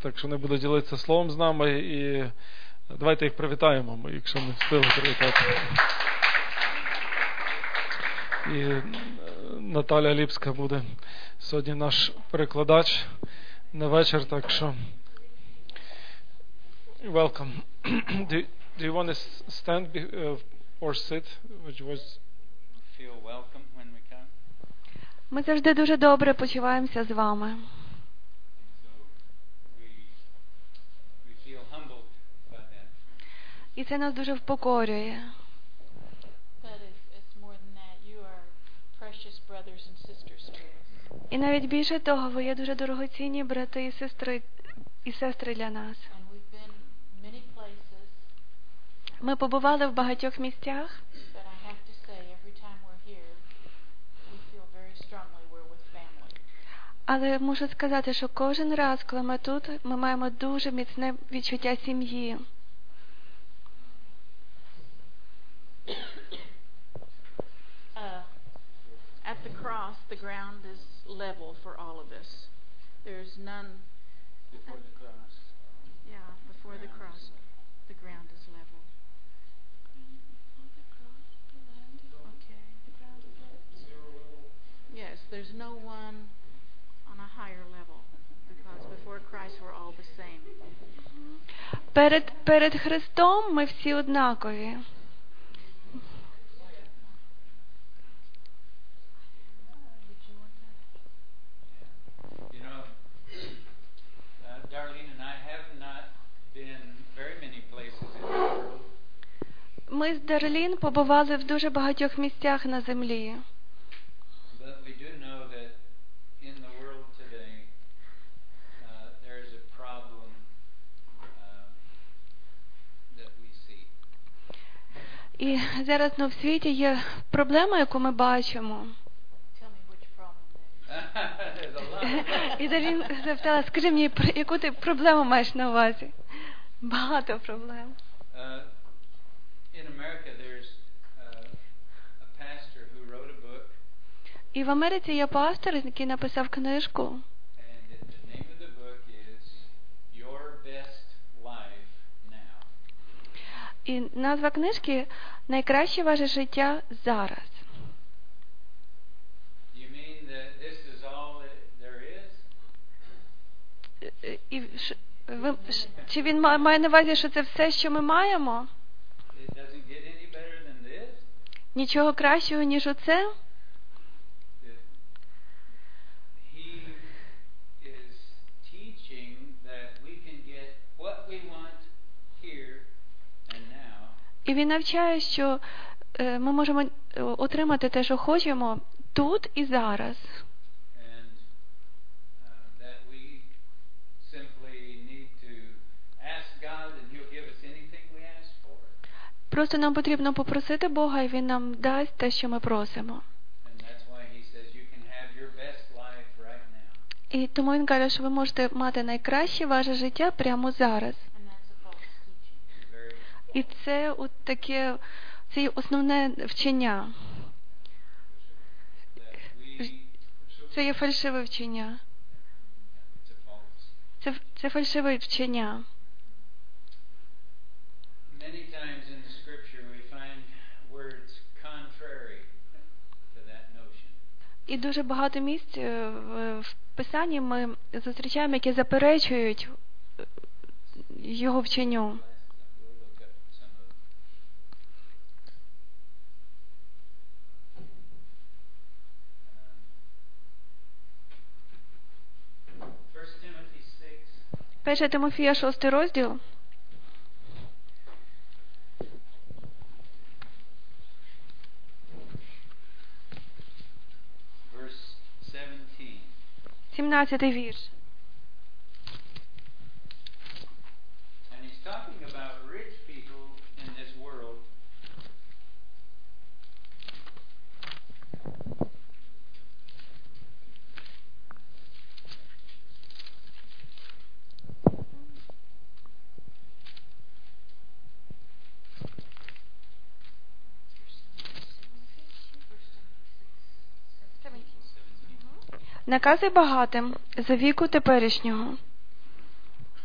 так що вони будуть ділитися словом з нами, і давайте їх привітаємо, якщо не встигли привітати. І Наталя Ліпська буде сьогодні наш перекладач на вечір, так що welcome. Do you want to stand or sit? Which was feel welcome when we come. Ми завжди дуже добре почуваємося з вами. We feel humbled by that. І це нас дуже впокорює. І навіть більше того, ви є дуже дорогоцінні брати і сестри для нас. Ми побували в багатьох місцях. Але мушу сказати, що кожен раз, коли ми тут, ми маємо дуже міцне відчуття сім'ї. At the cross, the ground is level for all of us. There's none. Before the cross. Yeah, before the cross, the ground is level. Okay. Yes, there's no one on a higher level because before Christ we're all the same. Перед Христом ми всі однакові. Ми з Дарлін побували в дуже багатьох місцях на землі. І зараз в світі є проблема, яку ми бачимо. І Дарлін запитала, скажи мені, яку ти проблему маєш на увазі? Багато проблем. І в Америці є пастор, який написав книжку. І назва книжки «Найкраще ваше життя зараз». Чи він має на увазі, що це все, що ми маємо? Нічого кращого, ніж оце? І він навчає, що ми можемо отримати те, що хочемо, тут і зараз. Просто нам потрібно попросити Бога, і Він нам дасть те, що ми просимо. І тому Він каже, що ви можете мати найкраще ваше життя прямо зараз. І це таке, це є основне вчення. Це є фальшиве вчення. Це фальшиве вчення. І дуже багато місць в Писанні ми зустрічаємо, які заперечують його вченню. Перше Тимофія, 6 розділ. Verse 17 вірш. And he's talking about rich people in this world. Накази багатим за віку теперішнього.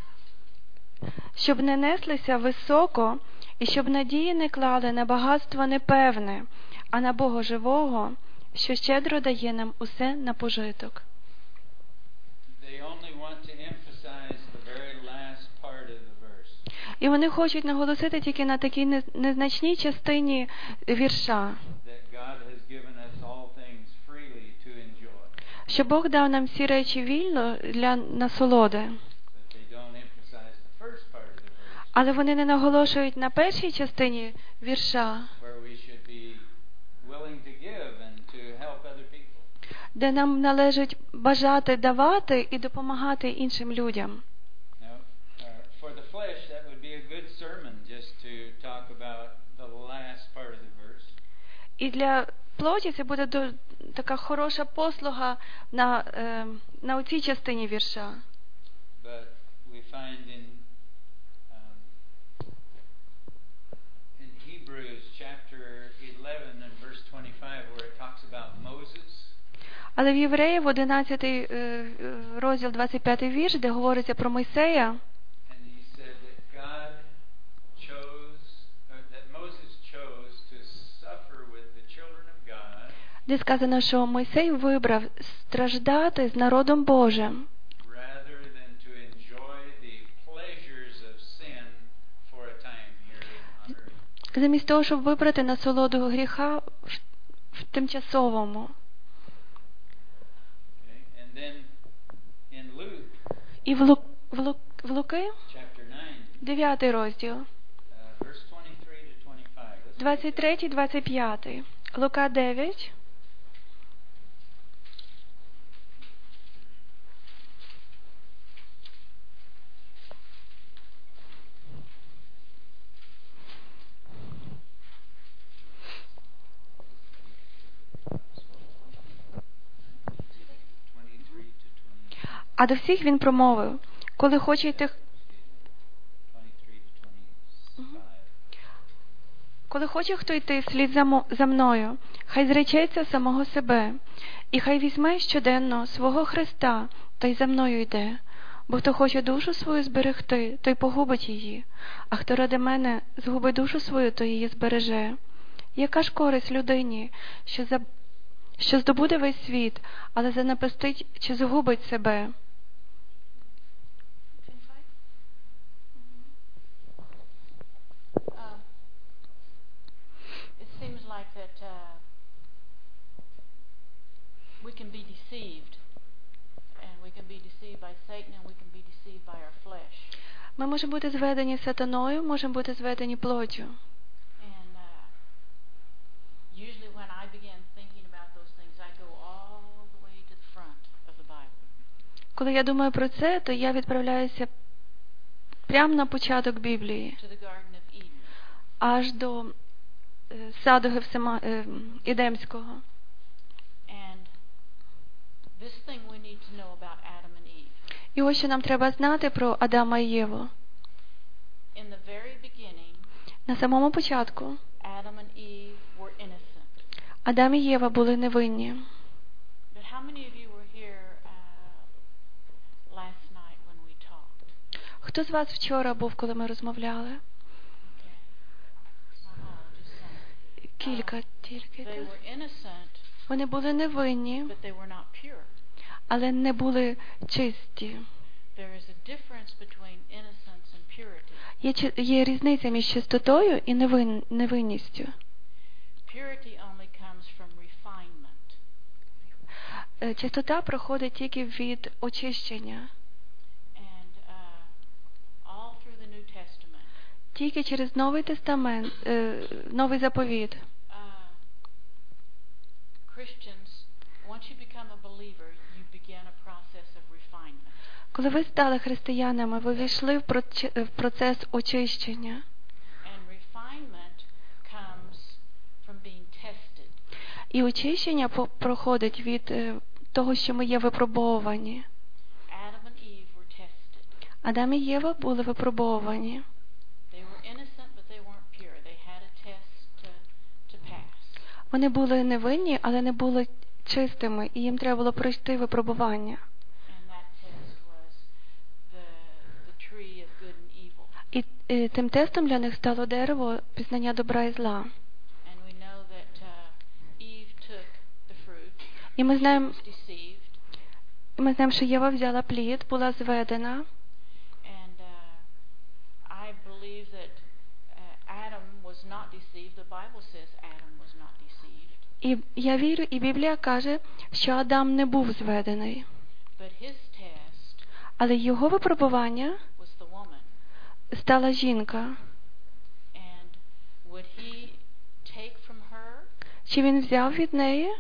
щоб не неслися високо, і щоб надії не клали на багатство непевне, а на Бога живого, що щедро дає нам усе на пожиток. They only want to emphasize the very last part of the verse. І вони хочуть наголосити тільки на такій незначній частині вірша, That God has given us all things freely to enjoy. що Бог дав нам всі речі вільно для насолоди. But they don't emphasize the first part of the verse, Але вони не наголошують на першій частині вірша, where we should be willing to give and to help other people. де нам належить бажати давати і допомагати іншим людям. Now, for the flesh, that would be a good sermon just to talk about the last part of the verse. І для плоті це буде така хороша послуга на оцій частині вірша. But we find in Hebrews chapter 11 and verse 25 where it talks about Moses. Але в Євреїв 11 розділ 25 вірш, де говориться про Мойсея, And he said that God chose, that Moses chose to suffer with the children of God де сказано, що Мойсей вибрав страждати з народом Божим, rather than to enjoy the pleasures of sin for a time here on earth. замість того, щоб вибрати насолоду гріха в тимчасовому. Okay? And then in Luke І в Луки, chapter 9, 9 розділ, verse 23 to 25. 23-25. Лука 9. А до всіх він промовив: коли хочете, 23 to 25. коли хоче хто йти вслід за мною, хай зречеться самого себе, і хай візьме щоденно свого Христа, та й за мною йде. Бо хто хоче душу свою зберегти, той погубить її, а хто ради мене згубить душу свою, то її збереже. Яка ж користь людині, що здобуде весь світ, але занапастить чи згубить себе? It seems like that we can be deceived, and we can be deceived by Satan, and we can be deceived by our flesh. Ми можемо бути зведені сатаною, можемо бути зведені плоттю. And usually when I begin thinking about those things, I go all the way to the front of the Bible. Коли я думаю про це, то я відправляюся прямо на початок Біблії, To the Garden of Eden. аж до саду Едемського. And this thing we need to know about Adam and Eve. І ось що нам треба знати про Адама і Єву. In the very beginning, На самому початку Adam and Eve were innocent. Адам і Єва були невинні. But how many of you were here last night when we talked? Хто з вас вчора був, коли ми розмовляли? Okay. Not all, just some. Кілька тільки. They were innocent, Вони були невинні, but they were not pure. але не були чисті. There is a difference between innocence and purity. Є різниця між чистотою і невинністю. Purity only comes from refinement. Чистота проходить тільки від очищення. And all through the New Testament, Тільки через Новий Тестамент, Новий заповіт. Christians, once you become a believer, you begin a process of refinement. Коли ви стали християнами, ви війшли в процес очищення. And refinement comes from being tested. І очищення проходить від того, що ми є випробовувані. Adam and Eve were tested. Адам і Єва були випробовані. They were innocent, but they weren't pure. They had a test to pass. Вони були невинні, але не були чистими, і їм треба було пройти випробування. And that test was the tree of good and evil. І тим тестом для них стало дерево пізнання добра і зла. And we know that Eve took the fruit. І ми She знаємо, was deceived. що Єва взяла плід, була зведена. And I believe that Adam was not deceived. The Bible says Adam was not deceived. І я вірю, і Біблія каже, що Адам не був зведений. But his test Але його випробування was the woman. стала жінка. And would he take from her Чи він взяв від неї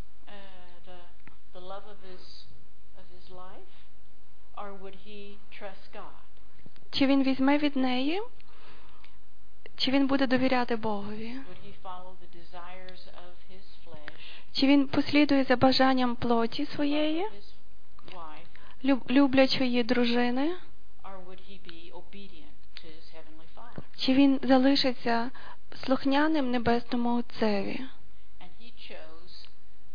the love of his life, or would he trust God? Чи він візьме від неї, чи він буде довіряти Богові? Would he follow the desires of his flesh, Чи він послідує за бажанням плоті love своєї, of his wife, люблячої дружини, or would he be obedient to his heavenly Father? чи він залишиться слухняним небесному Отцеві? And he chose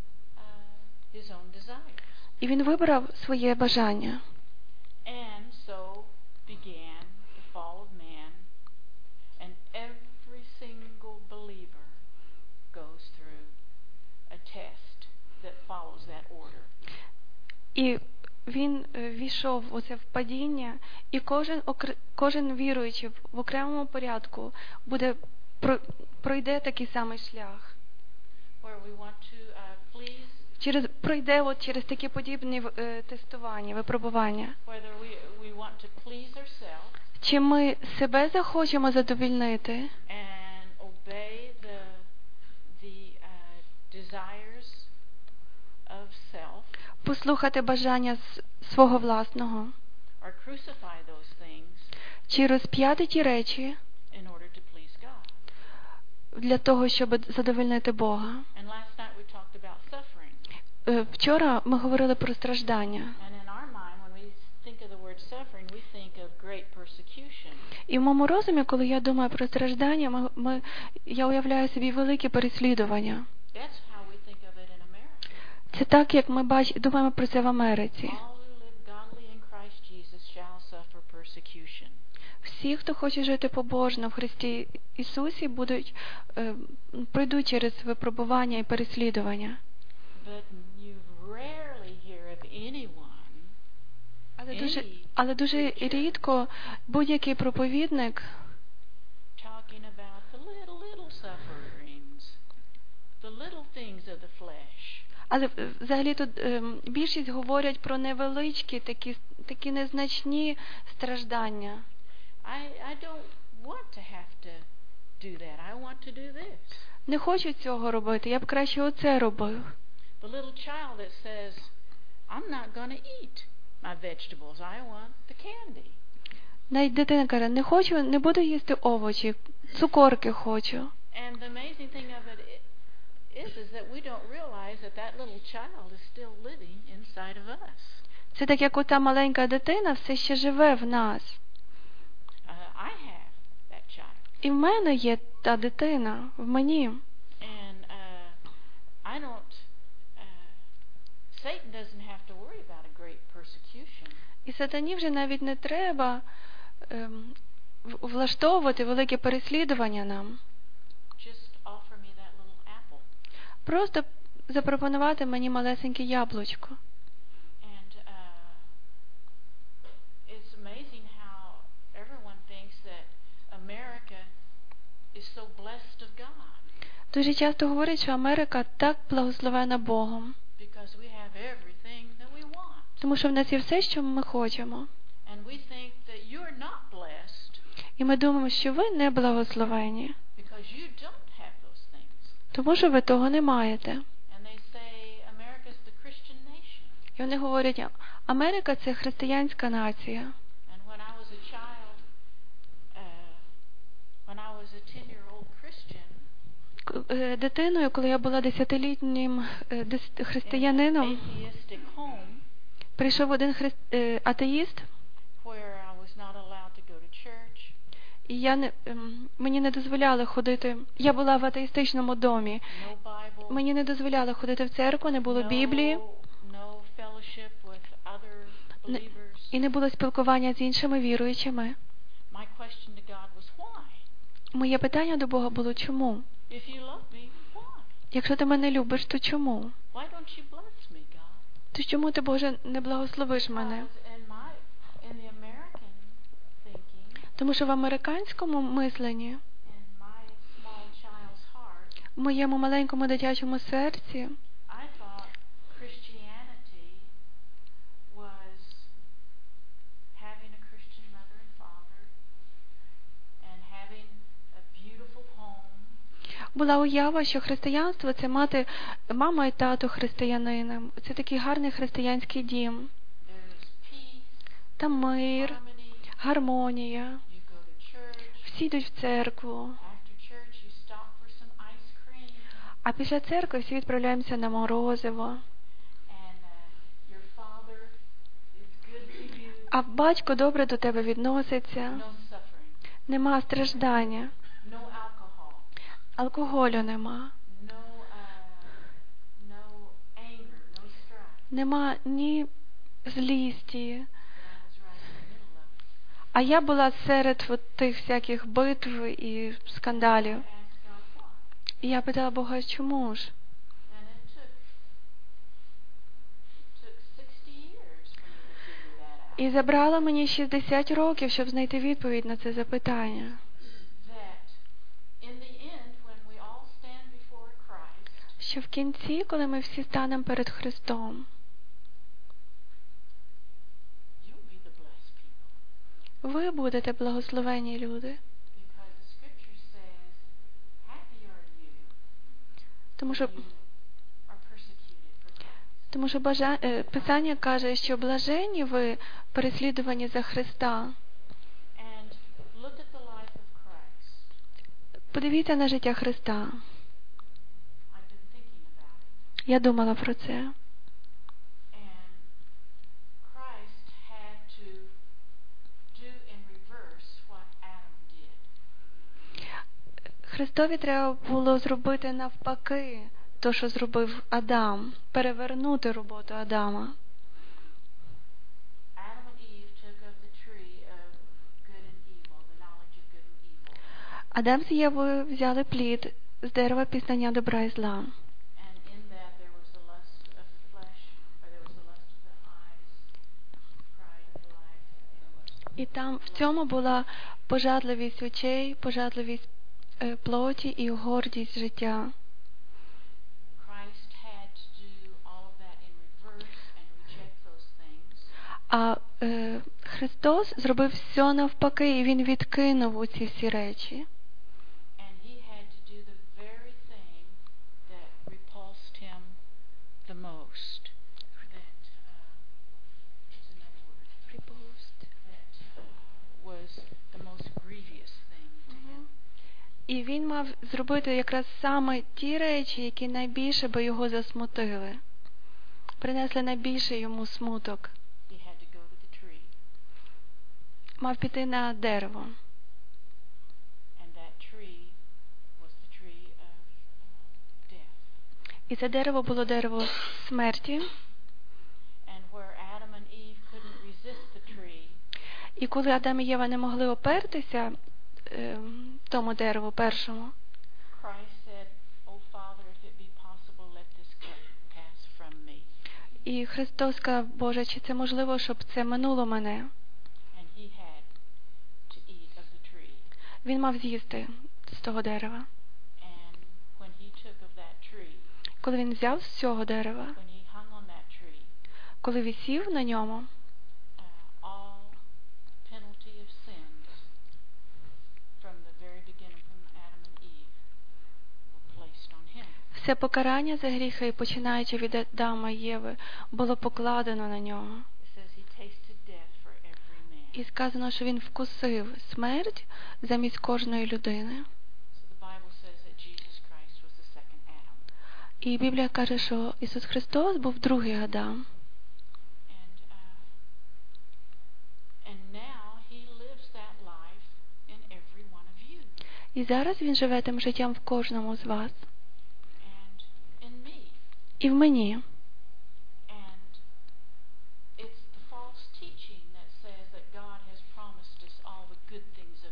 his own desires. І він вибрав своє бажання. And so began the fall of man, and every single believer goes through a test that follows that order. І він війшов у це впадіння, і кожен віруючий в окремому порядку пройде такий самий шлях. Where we want to please, Пройде через такі подібні тестування, випробування. whether we want to please ourselves Чи ми себе захочемо задовільнити and obey the desires of self, послухати бажання свого власного, or crucify those things чи розп'яти ті речі in order to please God. для того, щоб задовольнити Бога. And last night we talked about suffering. Вчора ми говорили про страждання. And in our mind, when we think of the word suffering, we think of great persecution. І в моєму розумі, коли я думаю про страждання, я уявляю собі великі переслідування. That's how we think of it in America. Це так, як ми думаємо про це в Америці. All who live godly in Christ Jesus shall suffer persecution. Всі, хто хоче жити побожно в Христі Ісусі, пройдуть через випробування і переслідування. But you rarely hear of anyone, Але дуже рідко будь-який проповідник talking about the little sufferings, the little things of the flesh. Але взагалі тут більшість говорять про невеличкі, такі незначні страждання. I don't want to have to do that. I want to do this. Не хочу цього робити, я б краще оце робив. The little child that says, I'm not going to eat my vegetables. I want the candy. Навіть дитина каже, не буду їсти овочі, цукорки хочу. And the amazing thing of it is that we don't realize that little child is still living inside of us. Це так, як ота маленька дитина все ще живе в нас. I have that child. І в мене є та дитина, в мені. And I don't, Satan doesn't have to worry about a great persecution. І сатані вже навіть не треба влаштовувати велике переслідування нам. Just offer me that little apple. Просто запропонувати мені малесеньке яблучко. And it's amazing how everyone thinks that America is so blessed of God. Дуже часто говорять, що Америка так благословена Богом. Because we have everything that we want. Тому що в нас є все, що ми хочемо. And we think that you're not blessed І ми думаємо, що ви не благословені. because you don't have those things. Тому що ви того не маєте. And they say America's the Christian nation. І вони говорять, Америка – це християнська нація. And when I was a child, when I was a 10-year-old Christian, Дитиною, коли я була 10-літнім християнином, atheistic home, прийшов один атеїст, where I was not allowed to go to church, і мені не дозволяли ходити. Я була в атеїстичному домі. no Bible, Мені не дозволяли ходити в церкву, не було Біблії, no fellowship with other believers. і не було спілкування з іншими віруючими. My question to God was why? Моє питання до Бога було чому? If you love me, why? Якщо ти мене любиш, то чому? Why don't you bless me, God? То чому ти, Боже, не благословиш мене? Because in the American thinking, Тому що в американському мисленні, in my small child's heart, в моєму маленькому дитячому серці, I thought Christianity was having a Christian mother and father and having a beautiful home. була уява, що християнство – це мати мама і тато християнина. Це такий гарний християнський дім. There's peace, Там мир, harmony. гармонія. You go to church. Всі йдуть в церкву. After church, you stop for some ice cream. А після церкви всі відправляємося на морозиво. And your father is good to you. А батько добре до тебе відноситься. No suffering. Нема страждання. No alcohol. Алкоголю нема. No anger. No strife. Нема ні злісті. But I was right in the middle of it. А я була серед от тих всяких битв і скандалів. I asked God why. І я питала Бога, чому ж? And it took 60 years for me to figure that out. І забрало мені 60 років, щоб знайти відповідь на це запитання. That in the end, when we all stand before Christ, Що в кінці, коли ми всі станемо перед Христом, you'll be the blessed people. ви будете благословені люди. Because the scripture says, happy are you Тому що, when you are persecuted for Christ. тому що Писання каже, що блаженні ви переслідувані за Христа. And look at the life of Christ. Подивіться на життя Христа. I've been thinking about it. Я думала про це. And Christ had to do in reverse what Adam did. Христові треба було зробити навпаки то, що зробив Адам. Перевернути роботу Адама. Adam and Eve took of the tree of good and evil, the knowledge of good and evil. Адам з Євою взяли плід з дерева пізнання добра і зла. And in that there was the lust of the flesh, or there was the lust of the eyes, pride of life. І там в цьому була пожадливість очей, пожадливість плоті і гордість життя. Christ had to do all of that in reverse and reject those things. А Христос зробив все навпаки, і Він відкинув оці всі речі. And he had to do the very thing that repulsed him the most. That, what's another word? That was the most grievous thing to him. І Він мав зробити якраз саме ті речі, які найбільше би його засмутили. Принесли найбільше йому смуток. He had to go to the tree. Мав піти на дерево. And that tree was the tree of death. І це дерево було дерево смерті. And where Adam and Eve couldn't resist the tree, І коли Адам і Єва не могли опертися тому дереву першому, Christ said, "Oh Father, if it be possible, let this cup pass from me." і Христос сказав, Боже, чи це можливо, щоб це минуло мене? And he had to eat of the tree. Він мав з'їсти з того дерева. And when he took of that tree, Коли він взяв з цього дерева, when he hung on that tree, коли висів на ньому, all penalty of sins from the very beginning, from Adam and Eve, were placed on him. все покарання за гріхи, починаючи від Адама і Єви, було покладено на нього. It says he tasted death for every man. І сказано, що він вкусив смерть замість кожної людини. So the Bible says that Jesus Christ was the second Adam. І Біблія каже, що Ісус Христос був другий Адам. And now he lives that life in every one of you І зараз Він живе тим життям в кожному з вас. and in me. І в мені. And it's the false teaching that says that God has promised us all the good things of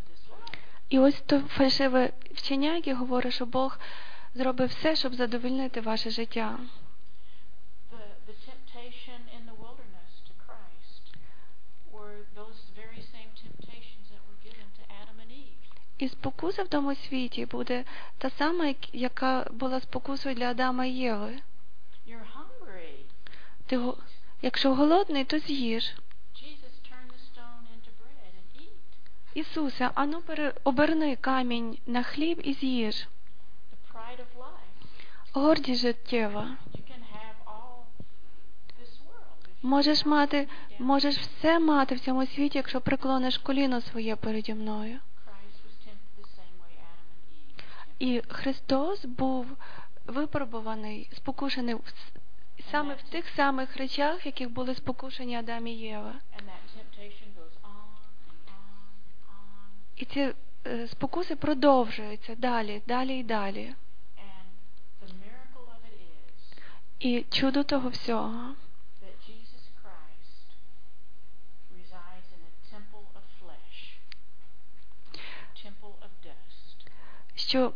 І ось то фальшиве вчення, яке говорить, що Бог зробив все, щоб задовольнити ваше життя. The temptation in the wilderness to Christ were those very same temptations that were given to Adam and Eve. І спокуса в тому світі буде та сама, яка була спокусою для Адама і Єви. You're hungry. Якщо голодний, то з'їж. Jesus turned the stone into bread and eat. Ісусе, ану оберни камінь на хліб і з'їж. The pride of life. Гордість життєва. You can have all this world. Можеш все мати в цьому світі, якщо преклониш коліно своє переді мною. Christ was tempted the same way Adam and Eve. І Христос був випробуваний, спокушений саме в тих самих речах, яких були спокушені Адам і Єва. And that temptation goes on and on and on. І ці спокуси продовжуються далі, далі і далі. And the miracle of it is І чудо того всього, that Jesus Christ resides in a temple of flesh, a temple of dust. що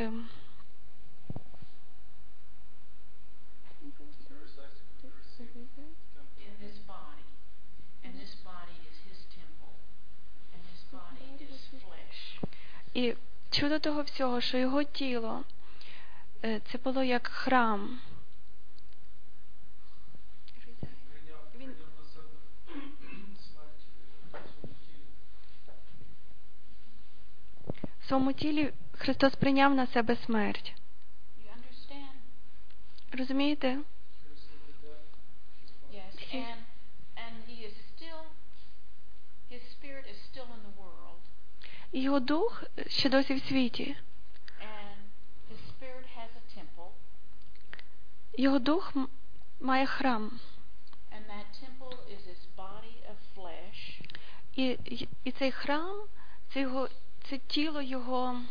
In this body, and this body is his temple, and this body is flesh. І чудо того всього, що його тіло, це було як храм. Він в своєму тілі Христос прийняв на себе смерть. You understand? Розумієте? Yes, and he is still, his spirit is still in the world, І його дух ще досі в світі. and his spirit has a temple, Його дух має храм. and that temple is his body of flesh, І цей храм, це тіло його.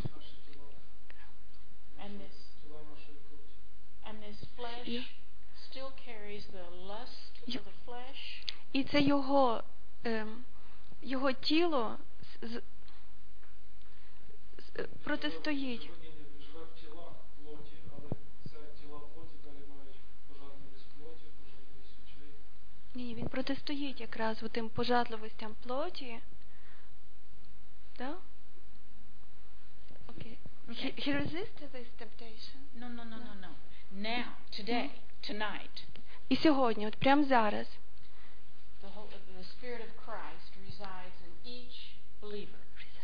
and this flesh still carries the lust of the flesh, І це його тіло протистоїть. Живе в тілах плоті, але це тіла плоті далі мають пожадливість плоті, пожадливість очей. Ні, він протистоїть якраз тим пожадливостям плоті. Да? Окей. He resisted this temptation. no. Now, today, tonight, І сьогодні, от прямо зараз, the spirit of Christ resides in each believer.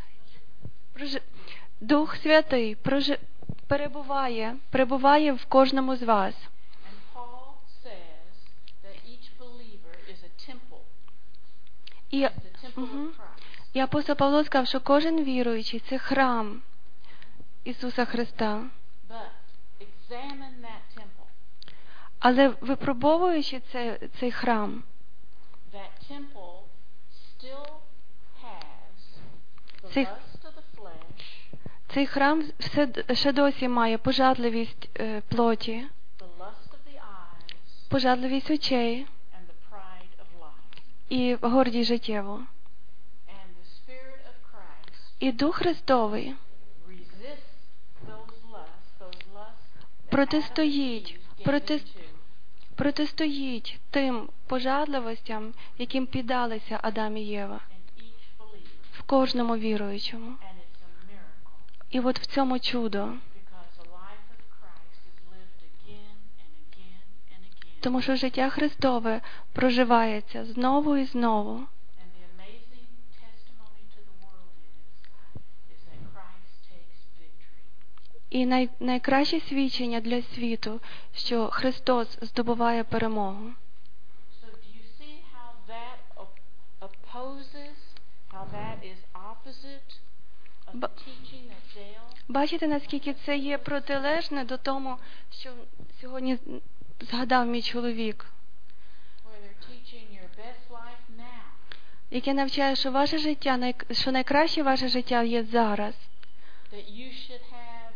Дух Святий перебуває в кожному з вас. And Paul says that each believer is a temple. І, The temple of Christ. і апостол Павло сказав, що кожен віруючий – це храм Ісуса Христа. But examine that temple. Але випробовуючи цей храм, That temple still has the Цей- lust of the flesh, цей храм ще досі має пожадливість плоті, the lust of the eyes, пожадливість очей and the pride of life. і гордість життєву. And the spirit of Christ І Дух Христовий resists those lusts that протистоїть, Adam and Eve gave into. протистоїть тим пожадливостям, яким піддалися Адам і Єва, In each believer. в кожному віруючому. And it's a miracle І от в цьому чудо, because the life of Christ is lived again and again and again. тому що життя Христове проживається знову і знову. And the amazing testimony to the world is that Christ takes victory. І найкраще свідчення для світу, що Христос здобуває перемогу. So do you see how that opposes, how that is opposite of the Ba- teaching that Dale? Бачите, наскільки це є протилежне до тому, що сьогодні згадав мій чоловік, Where they're teaching your best life now. яке навчає, що ваше життя, що найкраще ваше життя є зараз. That you should have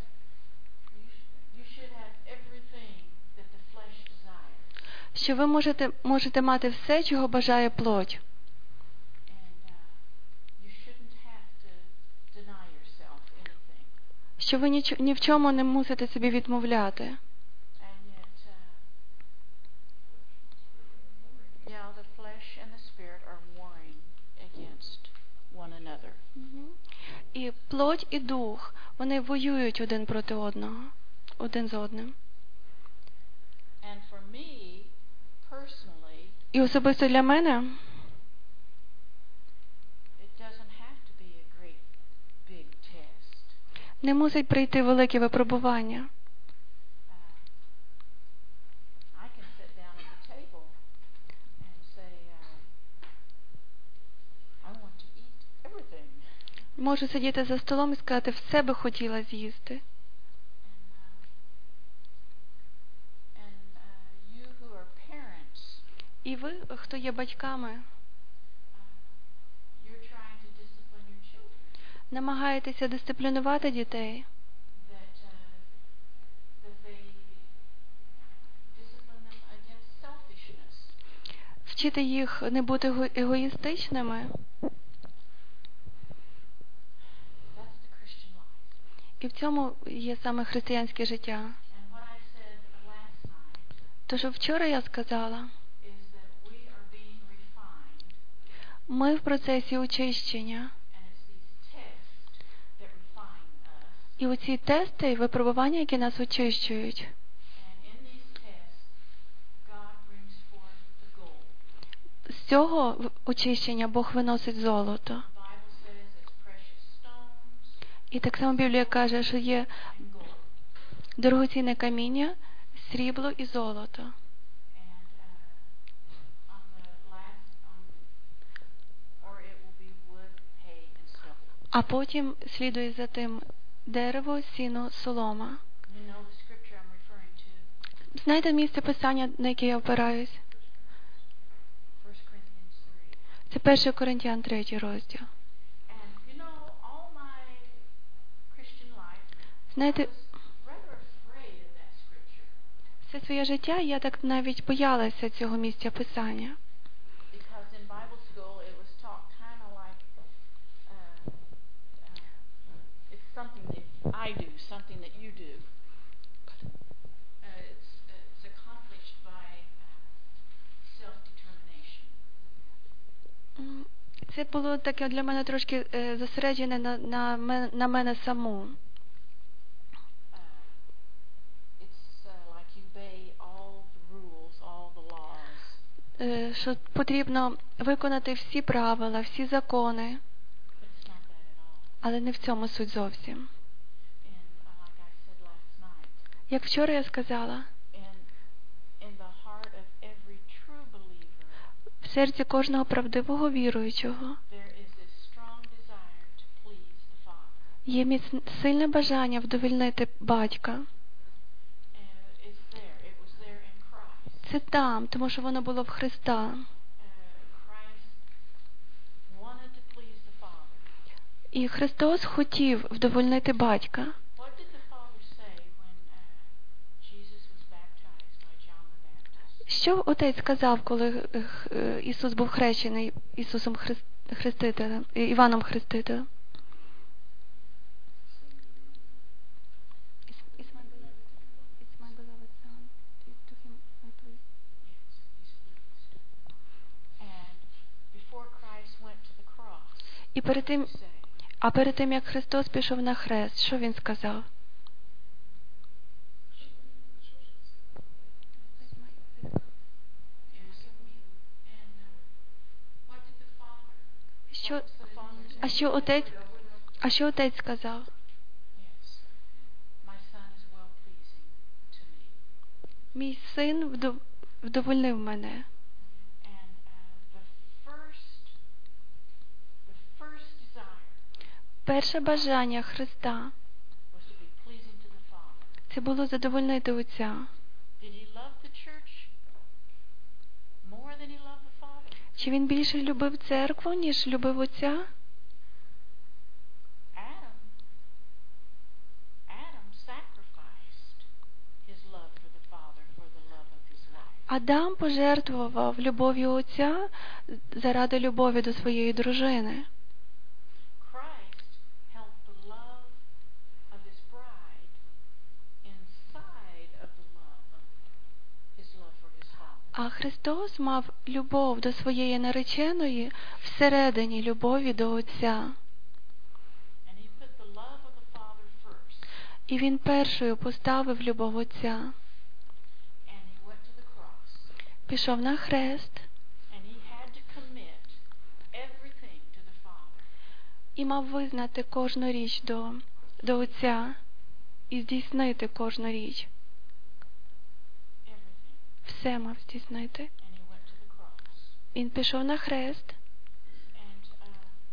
everything that the flesh desires. Що ви можете мати все, чого бажає плоть. And you shouldn't have to deny yourself що ви ні в чому не мусите собі відмовляти. And yet, the flesh and the spirit are warring against one another. І плоть і дух, вони воюють один проти одного, один з одним. And for me, personally, І особисто для мене it doesn't have to be a great big test. не мусить прийти велике випробування. I can sit down at the table and say, I want to eat everything. Можу сидіти за столом і сказати, все би хотіла з'їсти. And you who are parents, І ви, хто є батьками, you're trying to discipline your children. намагаєтеся дисциплінувати дітей, That they discipline them against selfishness. вчити їх не бути егоїстичними. That's the Christian life. І в цьому є саме християнське життя. And what I said last night Тож вчора я сказала, is that we are being refined, ми в процесі очищення. and it's these tests that refine us. І оці тести і випробування, які нас очищують. And in these tests, God brings forth the gold. З цього очищення Бог виносить золото. The Bible says it's precious stones І так само Біблія каже, що є and gold. дорогоцінне каміння, срібло і золото. And or it will be wood, hay, and stubble. А потім слідує за тим дерево, сіно, солома. You know the scripture I'm referring to, Знаєте місце писання, на яке я опираюсь? 1 Corinthians 3. Це 1 Коринтян 3 розділ. And you know, all my Christian life, I Знаєте, was rather afraid of that scripture. все своє життя я так навіть боялася цього місця писання. Because in Bible school it was taught kind of like it's something that I do, something that you do. It's accomplished by self-determination. Це було таке для мене трошки зосереджене на мене саму. It's like you obey all the rules, all the laws. Що потрібно виконати всі правила, всі закони, But it's not that at all. але не в цьому суть зовсім. And like I said last night, Як вчора я сказала, in the heart of every true believer, в серці кожного правдивого віруючого there is this strong desire to please the Father. є сильне бажання вдовольнити батька. And it's there. It was there in Christ. Це там, тому що воно було в Христа. Christ wanted to please the Father. І Христос хотів вдовольнити батька. What did the Father say when Jesus was baptized by John the Baptist? Що Отець сказав, коли Ісус був хрещений Ісусом Хрестителем, Іваном Хрестителем? Yes, he's pleased. And before Christ went to the cross, І перед тим, he said, перед тим, як Христос пішов на хрест, що Він сказав? what did the Father? Що, The Father said, а що Отець сказав? yes, my son is well pleasing to me. Мій син вдовольнив мене. And the first desire Перше бажання Христа was to be pleasing to the Father. це було задовольнити Отця. Did he love the church more than he loved the Father? Чи він більше любив церкву, ніж любив Отця? Adam sacrificed his love for the Father for the love of his wife. Адам пожертвував любов'ю Отця заради любові до своєї дружини. Christ held the love of his bride А Христос мав любов до своєї нареченої всередині любові до Отця. And he put the love of the Father first. І Він першою поставив любов Отця. And he went to the cross. Пішов на хрест And he had to commit everything to the Father. і мав визнати кожну річ до Отця і здійснити кожну річ. Everything. Все мав здійснити. And he went to the cross. Він пішов на хрест. And I forgot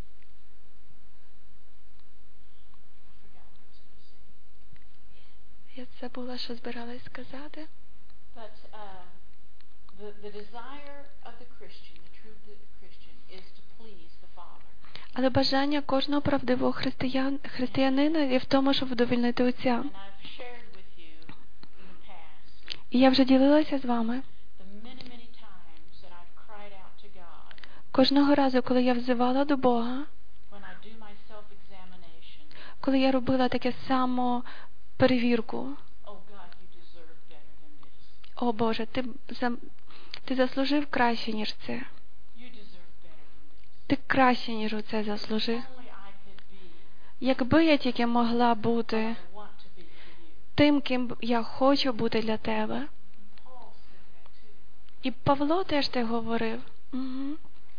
what I was going to say. Я забула, що збиралась сказати. But the desire of the Christian, the true Christian, is to please the Father. Але бажання кожного правдивого християнина є в тому, щоб вдовольнити Отця. And I've shared with you in the past І я вже ділилася з вами. the many times that I've cried out to God Кожного разу, коли я взивала до Бога, when I do my self-examination. коли я робила таке самоперевірку. Oh God, you deserve better than this. О Боже, ти заслужив краще, ніж це. You deserve better than this. Ти краще, ніж оце заслужив. Only I could be Якби я тільки могла бути what I want to be for you. тим, ким я хочу бути для тебе. And Paul said that too. І Павло теж те говорив. Угу. It's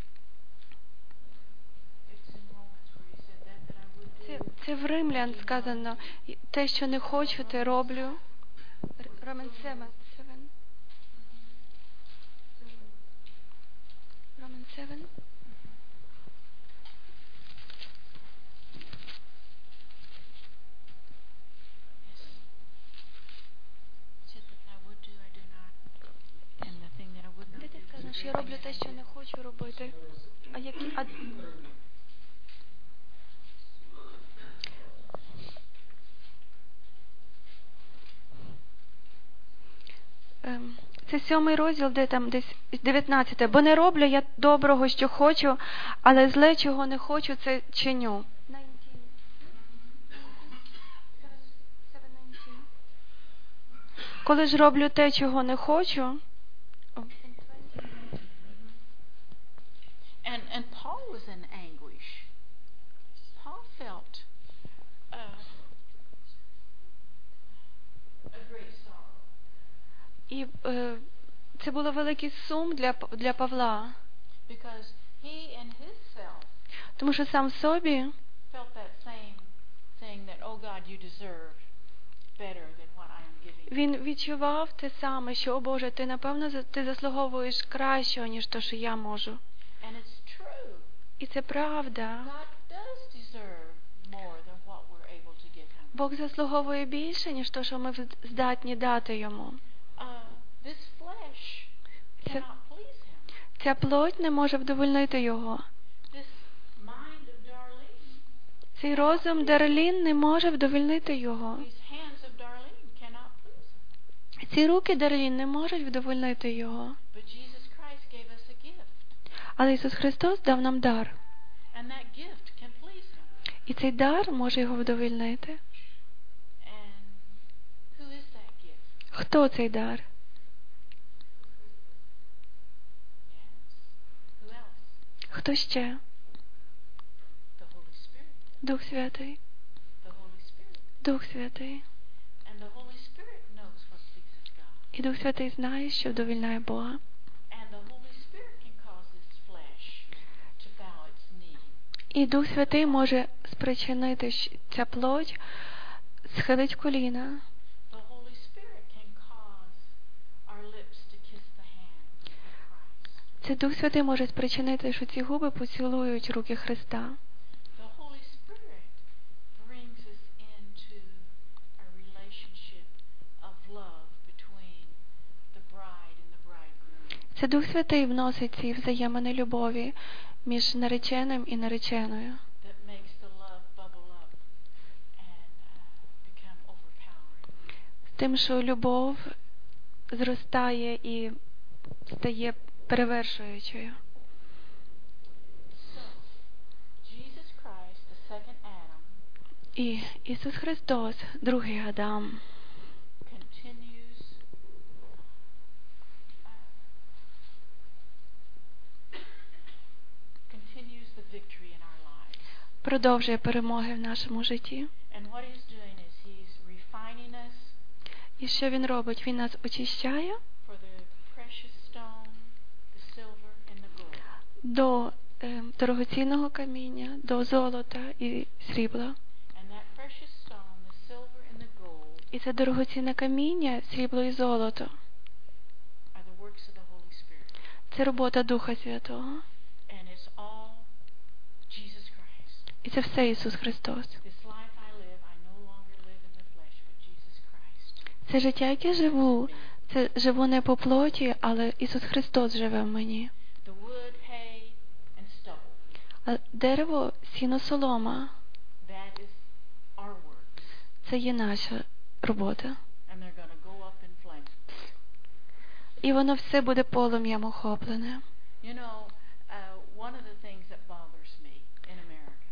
in Romans where he said that I would do. Це в Римлян сказано, те, що не хочу, те роблю. Роман 7. Роман 7. Said that I would do, I do not. And the thing that I would not Де ти do. скажеш, я роблю те, що не хочу робити. Це 7 розділ, де там десь 19. Бо не роблю я доброго, що хочу, але зле, чого не хочу, це чиню. Коли ж роблю те, чого не хочу. And Paul was in anguish. Paul felt a great sorrow. І це було великий сум для Павла. Because he in his self Тому що сам в собі felt that same thing that, oh God, you deserve better than what I am giving. він відчував те саме, що, о Боже, ти, напевно, ти заслуговуєш кращого, ніж то, що я можу. And it's true. І це правда. God does deserve more than what we're able to give him. Бог заслуговує більше, ніж то, що ми здатні дати йому. This flesh Це- cannot please him. Ця плоть не може вдовольнити його. This mind of Darlene, Цей розум Дарлін не може вдовольнити його. these hands of Darlene cannot please him. Ці руки Дарлін не можуть вдовольнити його. But Jesus Christ gave us a gift. Але Ісус Христос дав нам дар. And that gift can please him. І цей дар може його вдовольнити. And who is that gift? Хто цей дар? Yes. Who else? Хто ще? The Holy Spirit. Дух Святий. The Holy Spirit. Дух Святий. And the Holy Spirit knows what pleases God. І Дух Святий знає, що вдовольняє Бога. And the Holy Spirit can cause this flesh to bow its knee. І Дух Святий може спричинити ця плоть схилить коліна. The Holy Spirit can cause our lips to kiss the hands of Christ. Це Дух Святий може спричинити, що ці губи поцілують руки Христа. The Holy Spirit brings us into a relationship of love between the bride and the bridegroom. Це Дух Святий вносить ці взаємини любові між нареченим і нареченою. That makes the love bubble up and become overpowering. Тим, що любов зростає і стає перевершуючою. So, Jesus Christ, the second Adam, І Ісус Христос, другий Адам, continues продовжує перемоги в нашому житті. And what He's doing is He's refining us І що Він робить? Він нас очищає for the precious stone, the silver, and the gold. до дорогоцінного каміння, до золота і срібла. And that precious stone, the silver, and the gold І це дорогоцінне каміння, срібло і золото. are the works of the Holy Spirit. Це робота Духа Святого. And it's all Jesus Christ. І це все Ісус Христос. This life I live, I no longer live in the flesh, but Jesus Christ. Це життя, яке живу, це живу не по плоті, але Ісус Христос живе в мені. The wood, hay, and stubble, А дерево, сіно, солома that is our works. це є наша робота. And they're going to go up in flames. І воно все буде полум'ям охоплене. You know, one of the things that bothers me in America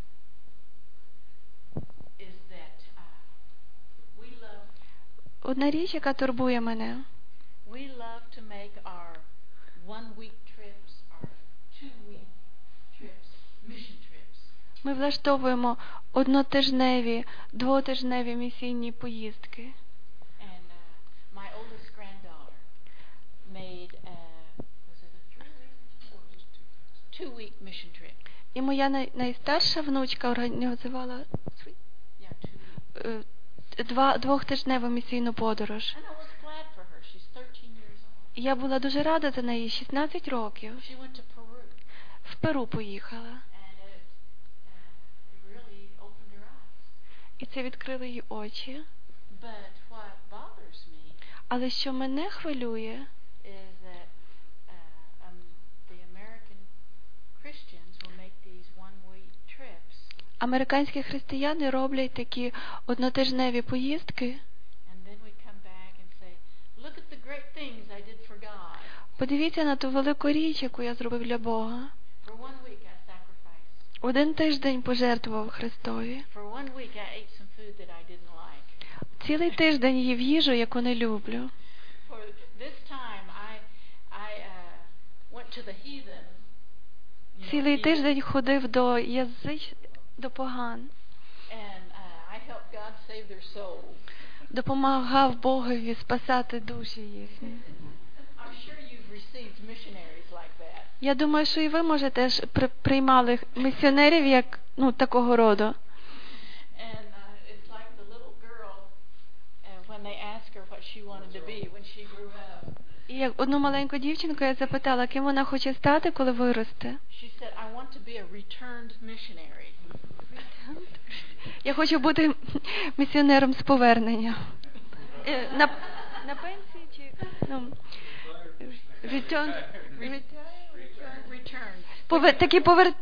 is that we love Одна річ, яка турбує мене, to make our 1-week trips, our 2-week trips, mission trips. ми влаштовуємо однотижневі, двотижневі місійні поїздки. And my oldest granddaughter made was it a 3-week or 2-week mission trip? І моя найстарша внучка організувала Yeah, 2 weeks. двохтижневу місійну подорож. And I was glad for her. She's 13 years old. І я була дуже рада за неї. 16 років. She went to Peru, В Перу поїхала. and it really opened her eyes. І це відкрило її очі. But what bothers me Але що мене хвилює, is that the American Christians will make these 1-week trips, американські християни роблять такі однотижневі поїздки. and then we come back and say, "Look at the great things I did for God. Подивіться на ту велику річ, яку я зробив для Бога. For 1 week I sacrificed. Один тиждень пожертвував Христові. For 1 week I ate some food that I didn't like. Цілий тиждень їв їжу, яку не люблю. For this time I went to the heathen. Цілий heathen, тиждень ходив до поган. and I helped God save their souls. Допомагав Богові спасати душі їхні. I'm sure you've received missionaries like that. Я думаю, що і ви, може, теж приймали місіонерів як, такого роду. And it's like the little girl when they ask her what she wanted to be when she grew up. І як одну маленьку дівчинку я запитала, ким вона хоче стати, коли виросте. She said, "I want to be a returned missionary." Я хочу бути місіонером з повернення. На пенсії чи Returned.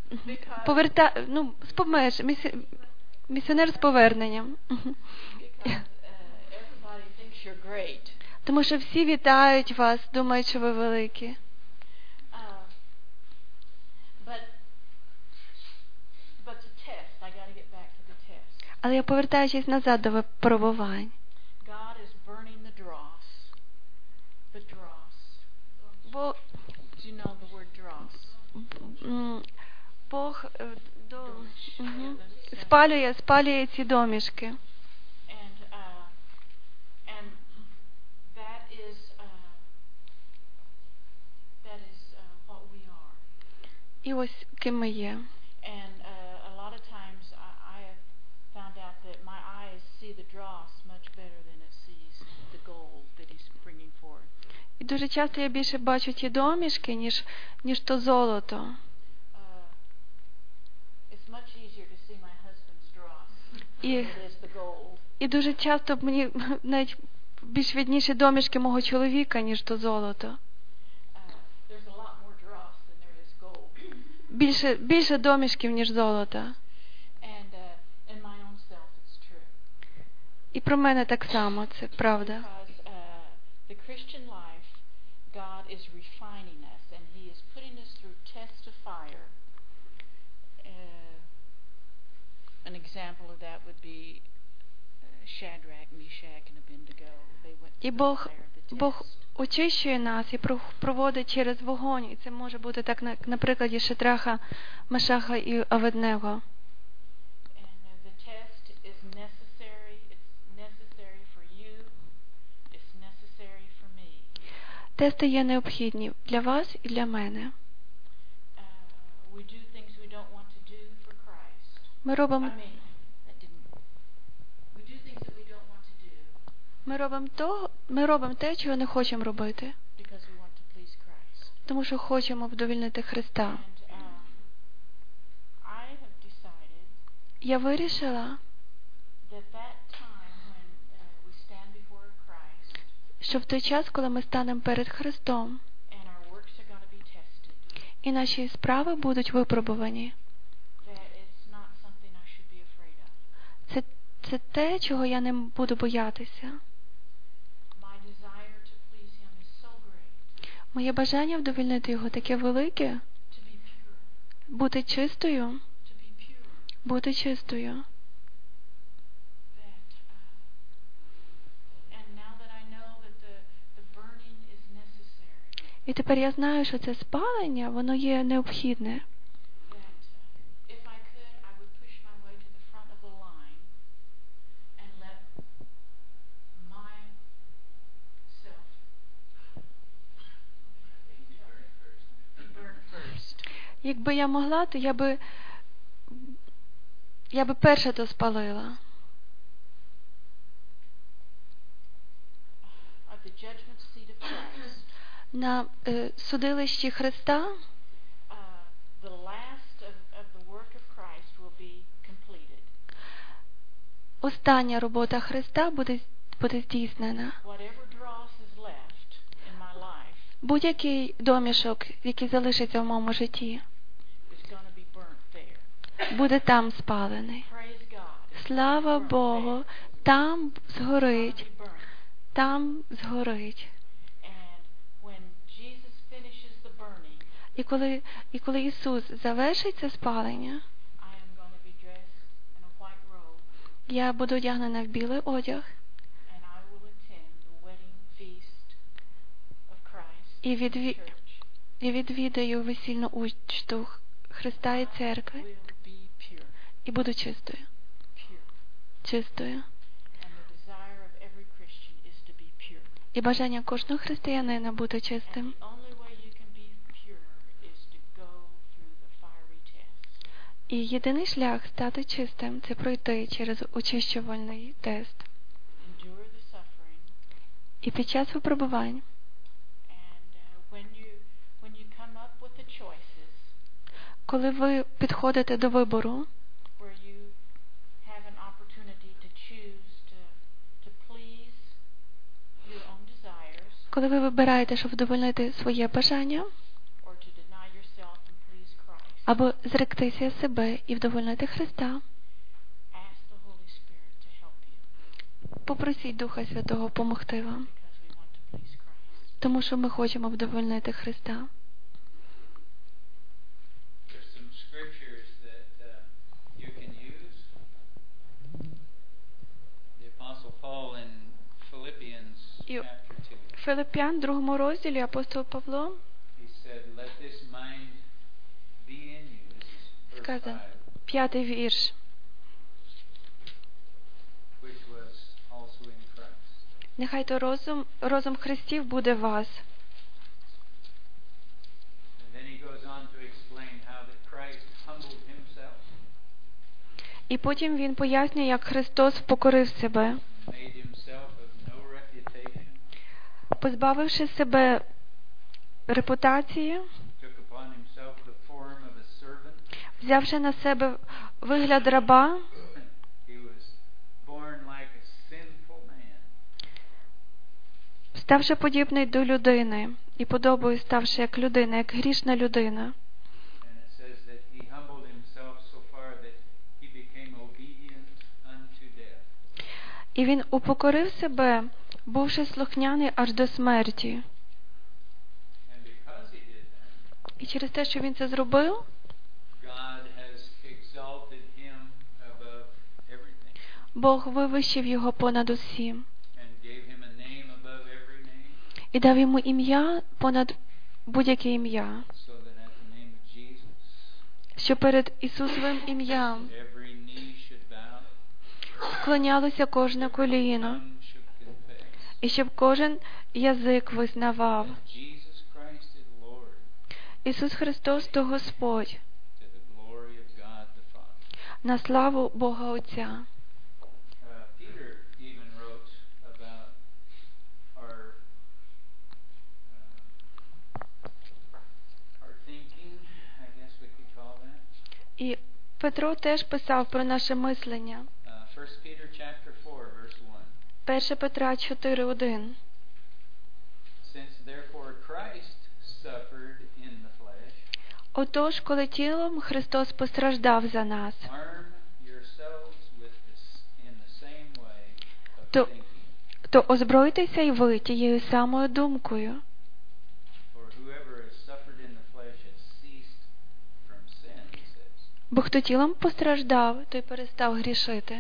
Місіонер з поверненням. Because everybody thinks you're great. Тому що всі вітають вас, думають, що ви великі. But the test, I got to get back to the test. Але я повертаючись назад до випробувань. God is burning the dross. The dross. Бо Do you know the word dross? Бог спалює ці домішки. And that is what we are. І ось ким ми є. And a lot of times I have found out that my eyes see the dross much better than it sees the gold that he's bringing forth. І дуже часто я більше бачу ті домішки, ніж то золото. It's much easier to see my husband's dross than І, it is the gold. і дуже часто мені навіть більш видніші домішки мого чоловіка, ніж то золото. There's a lot more dross than there is gold. Більше домішків, ніж золота. And in my own self, it's true. І про мене так само, це правда. Because the Christian life, God is refining us, and He is putting us through tests of fire. An example of that would be Shadrach, Meshach, and Abednego. They went І through the Бог fire of the Бог test. очищує нас і проводить через вогонь. І це може бути так на прикладі Шадраха, Мешаха і Аведнего. Тести є необхідні для вас і для мене. We do things we don't want to do for Christ. Ми робимо We do things that we don't want to do Ми робимо те, чого не хочемо робити, because we want to please Christ. тому що хочемо вдовольнити Христа. And I have decided Я вирішила, that time when we stand before Christ що в той час, коли ми станемо перед Христом, and our works are going to be tested, і наші справи будуть випробувані, that it's not something I should be afraid of. це те, чого я не буду боятися. My desire to please Him is so great, Моє бажання вдовольнити Його таке велике, to be pure, бути чистою, to be pure, бути чистою. that and now that I know that the burning is necessary, І тепер я знаю, що це спалення, воно є необхідне. that if I could, I would push my way to the front of the line and let myself be burnt first. Якби я могла, то я би перша то спалила. At the judgment seat of Christ, На судилищі Христа the last of the work of Christ will be completed. остання робота Христа буде здійснена. Whatever dross is left in my life Будь-який домішок, який залишиться в моєму житті, is going to be burnt there. буде там спалений. Praise God. It's Слава gonna be burnt Богу, there. там It's згорить, gonna be burnt. там згорить. And when Jesus finishes the burning, І коли Ісус завершить це спалення, I am going to be dressed in a white robe, я буду одягнена в білий одяг and I will attend the wedding feast of Christ і in the church. відвідаю весільну учту Христа і церкви, Will be pure, і буду чистою. Чистою. and the desire of every Christian is to be pure. І бажання кожного християнина бути And чистим. the only way you can be pure is to go through the fiery test. І єдиний шлях стати чистим – це пройти через очищувальний тест. Endure the suffering, І під час випробувань, and when you come up with the choices коли ви підходите до вибору, where you have an opportunity to choose to please your own desires коли ви вибираєте, щоб вдовольнити своє бажання, or to deny yourself and please Christ, або зректися себе і вдовольнити Христа, ask the Holy Spirit to help you попросіть Духа Святого помогти вам, because we want to please Christ. тому що ми хочемо вдовольнити Христа. There's some scriptures that you can use. The Apostle Paul in Philippians You- chapter 2, Филип'ян, 2 розділі, апостол Павло he said, "Let this mind be in you." This is verse сказав, 5, 5 вірш. which was also in Christ. Нехай то розум Христів буде в вас. And then he goes on to explain how that Christ humbled himself, І потім він пояснює, як Христос покорив себе, made himself of no reputation, позбавивши себе репутації, took upon himself the form of a servant. взявши на себе вигляд раба, He was born like a sinful man. ставши подібний до людини, і подобою ставши як людина, як грішна людина. And it says that he humbled himself so far that he became obedient unto death. І він упокорив себе, бувши слухняний аж до смерті. And because he did that, І через те, що він це зробив, God has exalted him above everything Бог вивищив його понад усім and gave him a name above every name, і дав йому ім'я понад будь-яке ім'я, so that at the name of Jesus що перед Ісусовим ім'ям every knee should bow, склонялося кожне коліно, tongue should confess і щоб кожен язик визнавав. that Jesus Christ is Lord, Ісус Христос то Господь, to the glory of God the Father. на славу Бога Отця. Peter even wrote about our thinking, I guess we could call that. І Петро теж писав про наше мислення. 1 Peter chapter 4, verse 1. 1 Петра 4:1. Since therefore Christ suffered in the flesh, Отож, коли тілом Христос постраждав за нас, arm yourselves with this in the same way of То- thinking. то озбройтеся й ви тією самою думкою. For whoever has suffered in the flesh has ceased from sin, he says. Бо хто тілом постраждав, той перестав грішити.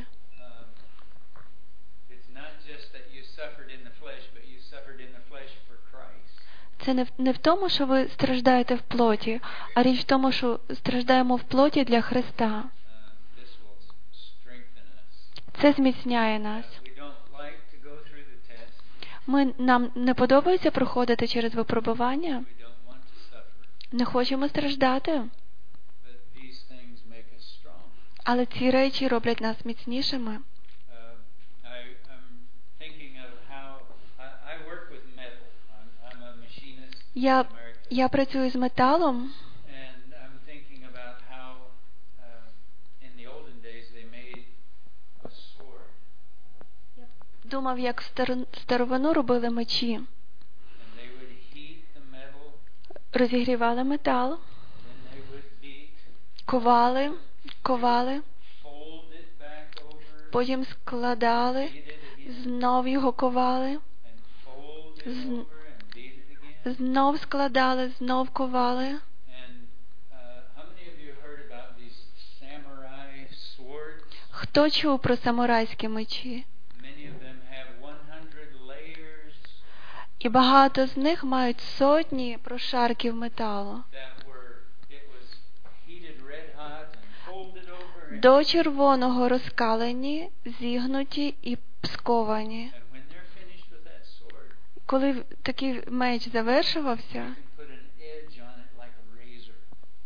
It's not just that you suffered in the flesh, but you suffered in the flesh for Christ. Це не в тому, що ви страждаєте в плоті, а річ в тому, що страждаємо в плоті для Христа. This will strengthen us. Це зміцняє нас. We don't like to go through the test. Нам не подобається проходити через випробування, We don't want to suffer. не хочемо страждати, But these things make us strong. але ці речі роблять нас міцнішими. I'm thinking of how I work with metal. I'm a machinist in Я America. працюю з металом, And I'm thinking about how in the olden days they made a sword. думав, як в старовину робили мечі. And they would heat the metal, Розігрівали метал, then they would beat, ковали, fold it back over, потім складали, beat it again, знов його ковали, and fold it Z- over and beat it again. знов складали, знов ковали. And how many of you heard about these samurai swords? Хто чув про самурайські мечі? Many of them have 100 layers І багато з них мають сотні прошарків металу. that it was heated red hot and folded over. And До червоного розкалені, зігнуті і сковані. when they're finished with that sword, Коли такий меч завершувався, you can put an edge on it like a razor.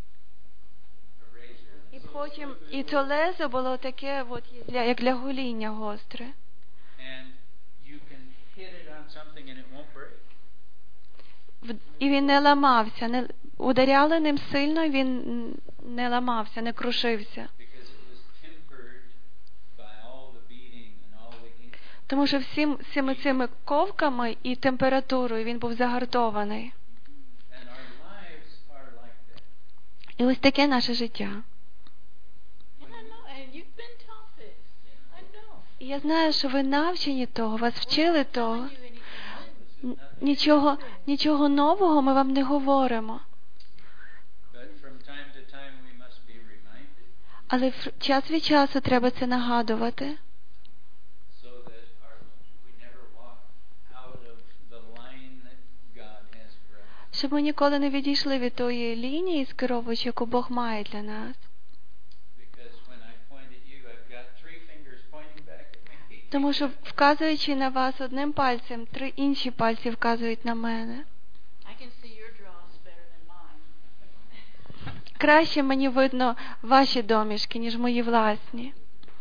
A razor. і потім і то лезо було таке, як для гоління гостре. And you can hit it on something and it won't break. І він не ламався, ударяли ним сильно, і він не ламався, не крушився. Because it was tempered by all the beating and all the heat. Тому що всіми цими ковками і температурою він був загартований. And our lives are like that. І ось таке наше життя. And I know, and you've been taught this. I know. І я знаю, що ви навчені того, вас вчили того. You anything new. Нічого нового ми вам не говоримо. But from time to time we must be reminded Але час від часу треба це нагадувати, so that we never walk out of the line that God has for us. щоб ми ніколи не відійшли від тої лінії скеровуючи, яку Бог має для нас. Because when I point at you, I've got 3 fingers pointing back at me. Тому що, вказуючи на вас одним пальцем, 3 інші пальці вказують на мене. I can see your draws better than mine. Краще мені видно ваші домішки, ніж мої власні.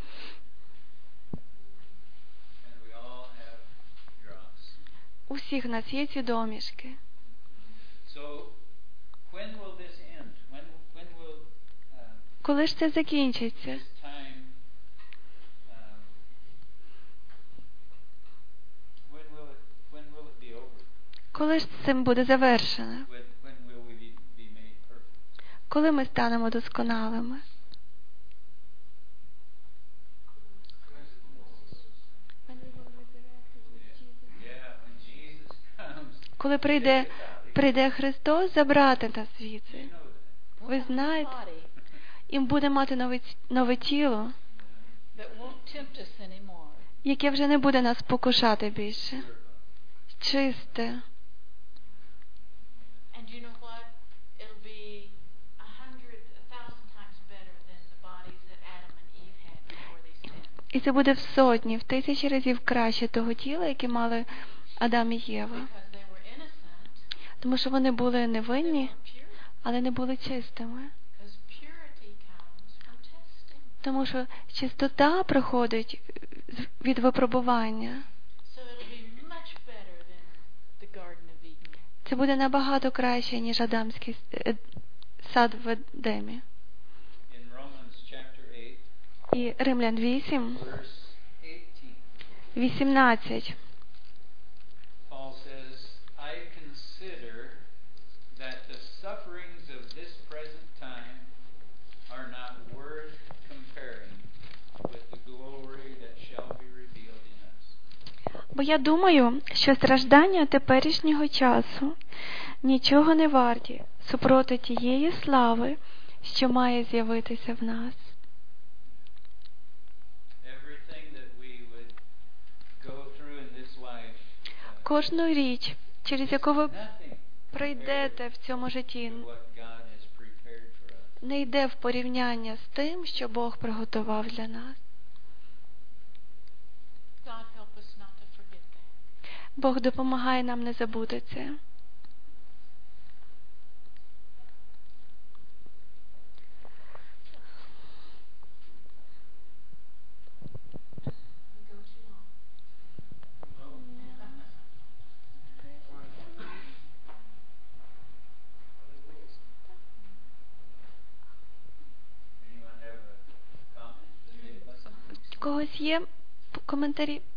And we all have drops. У всіх нас є ці домішки. So when will this end? When will Коли ж це закінчиться? this time when will it be over? Коли ж цим буде завершено? When will we be made perfect? Коли ми станемо досконалими? Yeah, when Jesus comes. Коли прийде Христос забрати нас звідси. You know that. Ви знаєте, і буде мати нове тіло, That won't tempt us anymore. яке вже не буде нас покушати більше. Чисте. And you know what? It'll be 1,000 times better than the bodies that Adam and Eve had before they sinned. І це буде в 100, в 1000 разів краще того тіла, яке мали Адам і Єва. Because they were innocent, Тому що вони були they невинні, weren't pure. але не були чистими. Because purity comes from testing. Тому що чистота приходить від випробування. So it'll be much better than the Garden of Eden. Це буде набагато краще, ніж Адамський сад в Едемі. In Romans chapter 8, І Римлян 8, verse 18, 18. Paul says, I consider that the sufferings of this present time are not worth comparing with the glory that shall be revealed in us. Бо я думаю, що страждання теперішнього часу нічого не варті супроти тієї слави, що має з'явитися в нас. Everything that we would go through in this life, Кожну річ, через яку ви nothing пройдете в цьому житті, to what God has prepared for us. не йде в порівняння з тим, що Бог приготував для нас. God help us not to forget that. Бог допомагає нам не забути це. We go too long. Anyone have a comment that they'd like to make? У когось є коментарі?